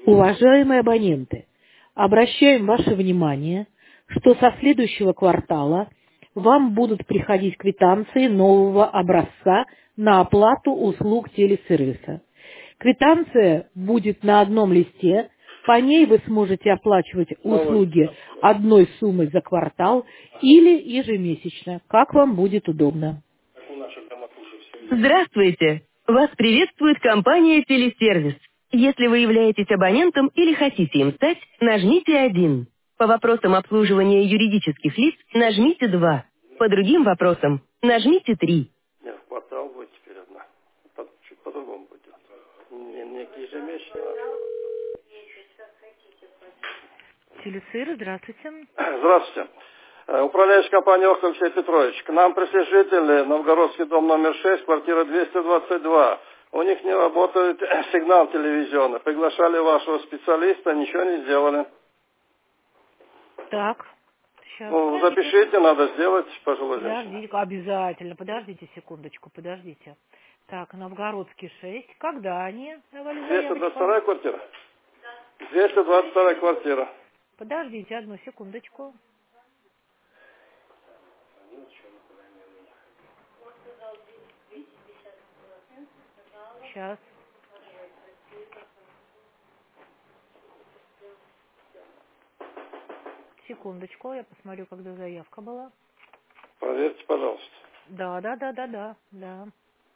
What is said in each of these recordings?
Уважаемые абоненты, обращаем ваше внимание, что со следующего квартала вам будут приходить квитанции нового образца на оплату услуг телесервиса. Квитанция будет на одном листе, по ней вы сможете оплачивать услуги одной суммой за квартал или ежемесячно, как вам будет удобно. Здравствуйте! Вас приветствует компания «Телесервис». Если вы являетесь абонентом или хотите им стать, нажмите 1. По вопросам обслуживания юридических лиц нажмите 2. По другим вопросам нажмите 3. Нет, в квартал будет теперь одна. Чуть по-другому будет. Не ежемесячно. Телесервис, здравствуйте. Здравствуйте. Управляющая компания «Охт» Алексей Петрович. К нам пришли жители, Новгородский дом номер 6, квартира 222. У них не работает сигнал телевизионный. Приглашали вашего специалиста, ничего не сделали. Так, сейчас. Ну, запишите, надо сделать, пожилой женщине. Подождите, обязательно. Подождите секундочку, подождите. Так, Новгородский 6. Когда они давали заявочку? 222 квартира? 222 квартира. Подождите одну секундочку. Сейчас. Секундочку, я посмотрю, когда заявка была. Проверьте, пожалуйста. Да. У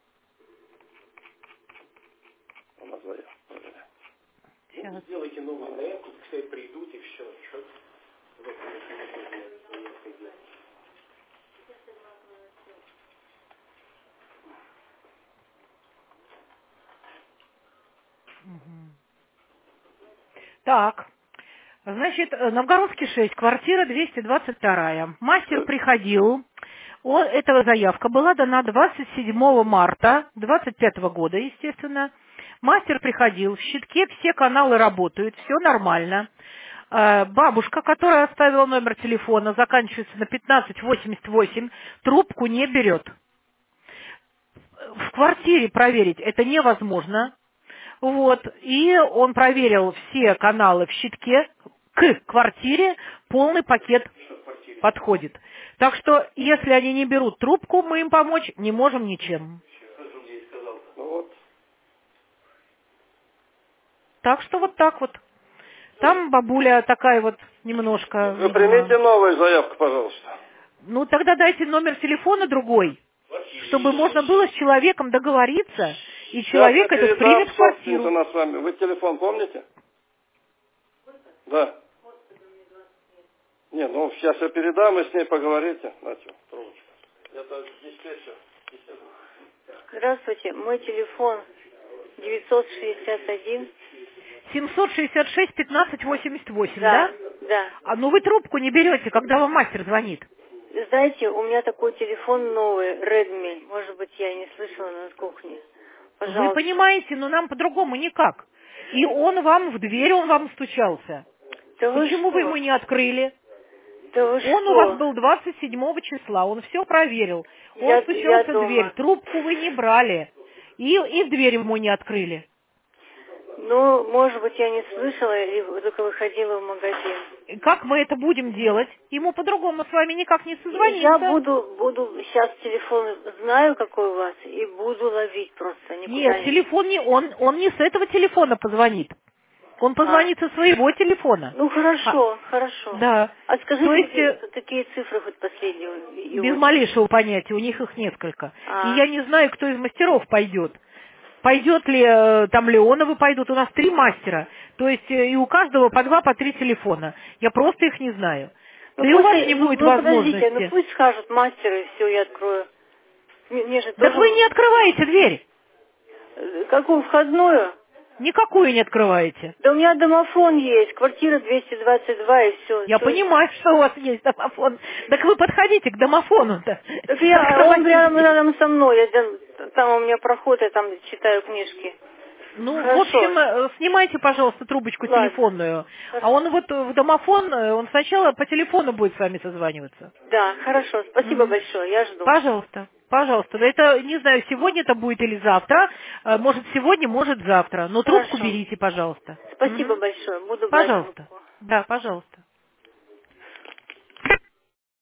нас заявка. Сейчас. Ну, сделайте новую заявку, пускай придут и все. Так, значит, Новгородский 6, квартира 222. Мастер приходил, эта заявка была дана 27 марта 25 года, естественно. Мастер приходил, в щитке все каналы работают, все нормально. Бабушка, которая оставила номер телефона, заканчивается на 1588, трубку не берет. В квартире проверить это невозможно. Вот, и он проверил все каналы в щитке, к квартире полный пакет подходит. Так что, если они не берут трубку, мы им помочь не можем ничем. Вот. Так что вот так вот. Там бабуля такая вот немножко... Вы примите новую заявку, пожалуйста. Ну, тогда дайте номер телефона другой, чтобы можно было с человеком договориться, и человек этот примет в квартиру. У нас с вами. Вы телефон помните? Да. Не, ну сейчас я передам, вы с ней поговорите. Значит, трубочка. Это диспетчер. Здравствуйте, мой телефон 961. 766 1588, да? Да. А ну вы трубку не берете, когда вам мастер звонит. Знаете, у меня такой телефон новый, Redmi. Может быть, я не слышала на кухне. Пожалуйста. Вы понимаете, но нам по-другому никак. И он вам в дверь, он вам стучался. Да Почему вы ему не открыли? Да вы Он что? у вас был 27 числа, он все проверил. Он стучался в дверь, трубку вы не брали. И в дверь ему не открыли. Ну, может быть, я не слышала, или только выходила в магазин. Как мы это будем делать? Ему по-другому с вами никак не созвониться. Я буду сейчас телефон знаю, какой у вас, и буду ловить просто. Нет, телефон не он не с этого телефона позвонит. Он позвонит со своего телефона. Ну, хорошо. Да. А скажите, то есть, какие цифры хоть последние? Без малейшего понятия, у них их несколько. И я не знаю, кто из мастеров пойдет. Пойдет ли, там Леоновы пойдут, у нас 3 мастера. То есть и у каждого по 2, по 3 телефона. Я просто их не знаю. Ну, да и у вас не будет возможности. Подождите, ну пусть скажут мастер, и все, я открою. Мне же так вы не открываете дверь. Какую, входную? Никакую не открываете. Да у меня домофон есть, квартира 222 и все. Я понимаю, что у вас есть домофон. Так вы подходите к домофону-то. Так он рядом со мной, там у меня проход, я там читаю книжки. Ну, хорошо. В общем, снимайте, пожалуйста, трубочку телефонную. Хорошо. А он вот в домофон, он сначала по телефону будет с вами созваниваться. Да, хорошо, спасибо большое, я жду. Пожалуйста. Пожалуйста. Это, не знаю, сегодня это будет или завтра. Может, сегодня, может, завтра. Но трубку Хорошо. берите, пожалуйста. Спасибо большое. Буду брать Пожалуйста. трубку. Да, пожалуйста.